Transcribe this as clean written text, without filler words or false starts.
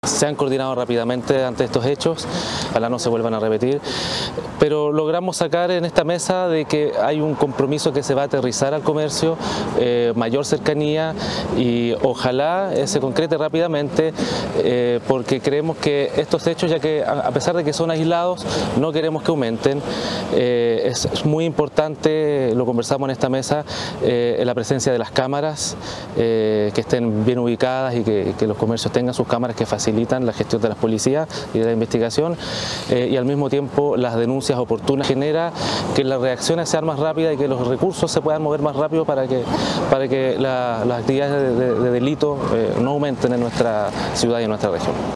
Se han coordinado rápidamente ante estos hechos, ojalá no se vuelvan a repetir, pero logramos sacar en esta mesa de que hay un compromiso que se va a aterrizar al comercio, mayor cercanía, y ojalá se concrete rápidamente, porque creemos que estos hechos, ya que a pesar de que son aislados, no queremos que aumenten. Es muy importante, lo conversamos en esta mesa, la presencia de las cámaras, que estén bien ubicadas y que los comercios tengan sus cámaras que faciliten la gestión de las policías y de la investigación, y al mismo tiempo las denuncias oportunas genera que las reacciones sean más rápidas y que los recursos se puedan mover más rápido para que las actividades de delito no aumenten en nuestra ciudad y en nuestra región.